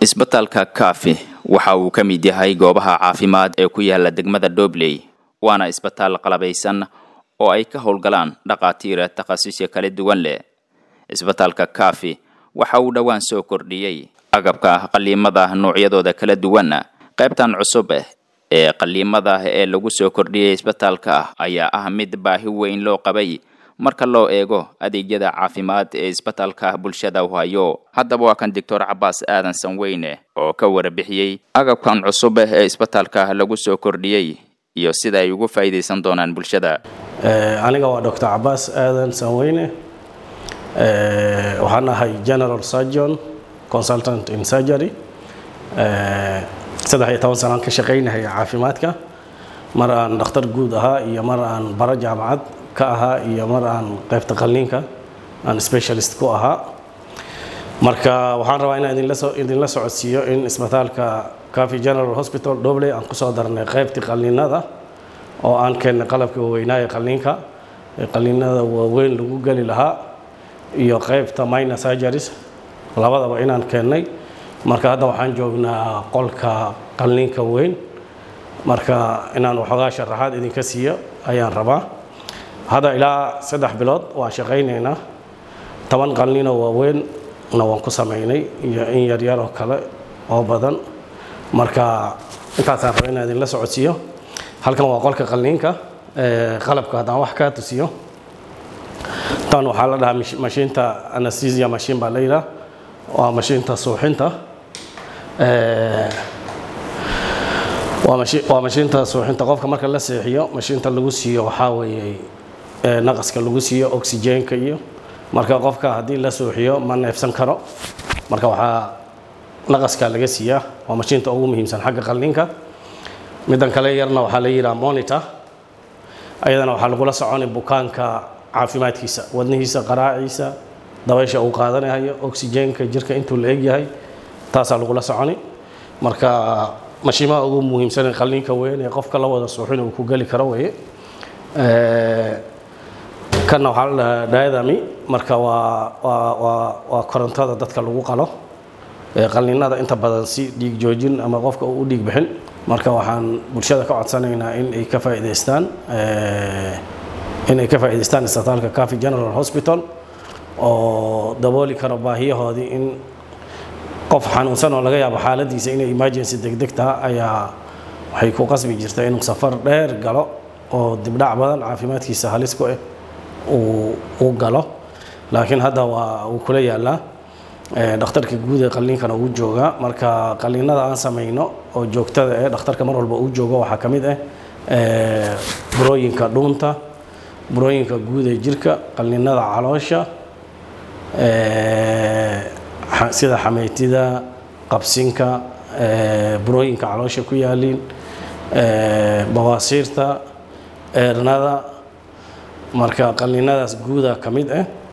isbitaalka Kaafi waxa uu ka mid yahay goobaha caafimaad ee ku yaala degmada Dobley waana isbitaal qalabaysan oo ay ka howlgalaan dhaqaatiir takhasusyo kala duwan leh. Isbitaalka Kaafi waxa uu dhawaan soo kordhiyay agabka qaliimada noocyadooda kala duwan. Qaybtan cusub ee qaliimada ee lagu soo kordhiyay isbitaalka ayaa ah mid baahi weyn loo qabay marka loo eego adeegyada caafimaad ee isbitaalka bulshada u hayo. Haddaba waa kan Dr. Cabaas Aadan Sanweyne oo ka warbixiyay agabkan cusub ee isbitaalka lagu soo kordhiyay iyo sida ay ugu faa'iideysan doonaan bulshada. Aniga waa Dr. Cabaas Aadan Sanweyne, waxaan ahay General Surgeon Consultant in Surgery. 13 sano ka shaqeynahay caafimaadka, mar aan dhakhtar guud ahaa iyo mar aan bara jaamacad ka ahaa iyo mar aan qaybta qalliinka aan specialist ku ahaa. Marka waxaan rabaa inaan idin la socodsiiyo in isbitaalka Kaafi General Hospital Dobley aan ku soo darnay qaybta qalliinada oo aan keenay qalabka weynaaye qalliinada waaweyn lagu gali lahaa iyo qaybta minor surgeries labadaba inaan keenay. Marka hadda waxaan joognaa qolka qalliinka weyn, marka inaan waxoogaa sharaxaad idinka siiyo ayaan rabaa. Hadda ilaa 3 bilood waan shaqeynaynaa, 10 qalliin oo waaweyn waan ku sameynay iyo in yar oo kale oo badan. Marka intaasaan rabaa inaan idin la socodsiiyo. Halkan waa qolka qalliinka, qalabka haddaan wax ka tusiyo. Tan waxaa la dhahaa mashiinta anesthesia machine baa la yidhaahdaa, waa mashiinta suuxinta. waa mashiinta suuxinta qofka marka la seexiyo, mashiinta lagu siiyo waxaa weeye naqaska lagu siiyo oxygen-ka iyo marka qofka haddii la suuxiyo ma neefsan karo, marka waxaa naqaska laga siiyaa. waa mashiinta ugu muhiimsan xagga qalliinka. midan kale yarna waxaa la yiraahdaa monitor, ayadana waxaa lagula soconay bukaanka caafimaadkiisa, wadnihiisa, qaraaciisa, dabaysha uu qaadanayo, oxygen-ka jirka intuu la eg yahay, taasaa lagula soconay. marka mashiimaha ugu muhiimsan ee qalliinka weyn ee qofka la wada suuxin uu ku gali karo weeye. kana waxaa la dhahaa diathermy, marka waa korontada dadka lagu qalo qalliinada inta badan si dhiig joojin ama qofka uu dhiig bixin. marka waxaan bulshada ka codsanaynaa in ay ka faa'iideystaan isbitaalka Kaafi General Hospital oo dabooli karo baahiyahoodii. in qof xanuunsan oo laga yaabo xaaladiisa inay emergency degdeg tahay ayaa waxay ku qasbi jirtay inuu safar dheer galo oo dibdhac badan caafimaadkiisa halis ku ah uu galo. laakiin hadda uu kula yaalaa dhakhtarka guud ee qalliinkana uu joogaa. marka qalliinada aan sameyno oo joogtada ee dhakhtarka mar walba uu joogo waxaa ka mid ah burooyinka dhuunta, burooyinka guud ee jirka, qalliinada caloosha sida xameytida, qabsinka, burooyinka caloosha ku yaaliin, bawaasiirta, eernada. marka qalliinadaas guuda ka mid ah.